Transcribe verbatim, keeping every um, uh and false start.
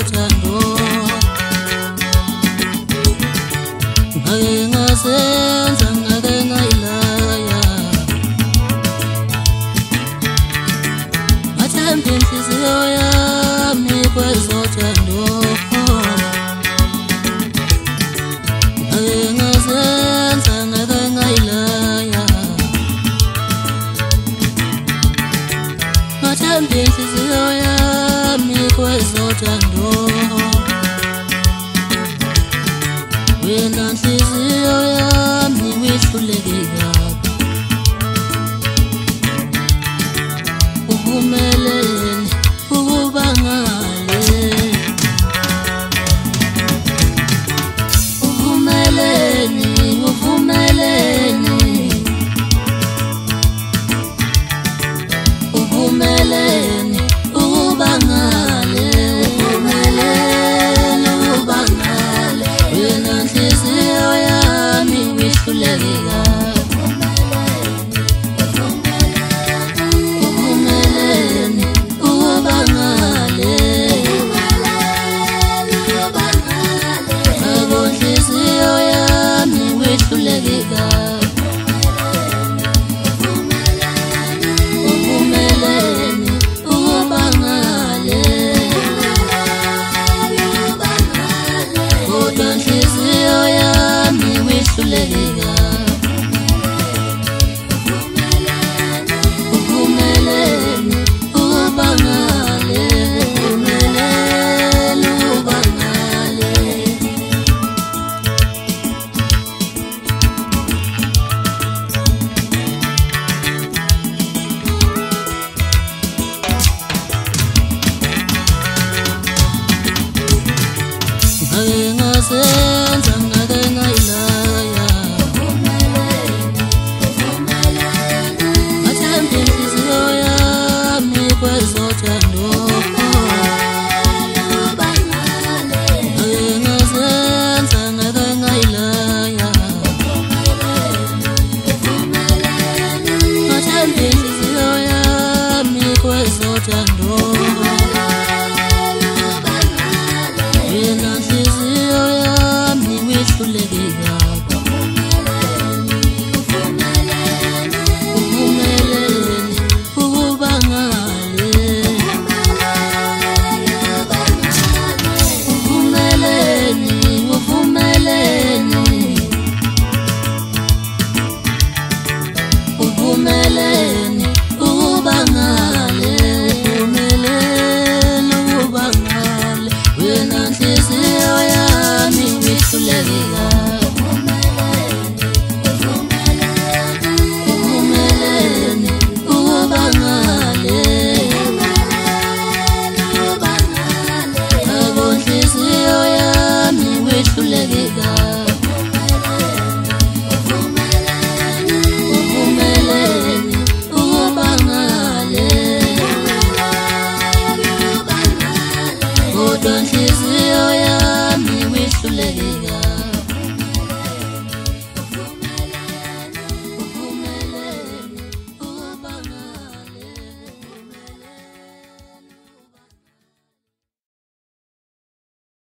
zothando ngake ngasenza ngake ngayilaya ngathemba inhliziyo yami kwezothando ngake ngasenza ngake ngayilaya ngathemba inhliziyo yami kwezothando wena nhliziyo yami wihluleke kabi uvumelene ukuba ngale uvumelene uvumelene uvumelene ukuba ngale uvumelene ukuba ngale wena nhliziyo yami wihluleke kabi uvumelene ukuba ngale yabo nhliziyo yami wihluleke kabi uvumelene ukuba ngale kodwa nhliziyo yami wihluleke kabi uvumelene ukuba ngale uvumelene ukuba ngale ngake ngasenza ngake ngayilaya ngathemba inhliziyo yami kwezothando ngake ngasenza ngake ngayilaya ngathemba inhliziyo yami kwezothando wena nhliziyo yami wihluleke kabi uvumelene ukuba ngale uvumelene uvumelene uvumelene ukuba ngale uvumelene ukuba ngale wena nhliziyo yami wihluleke kabi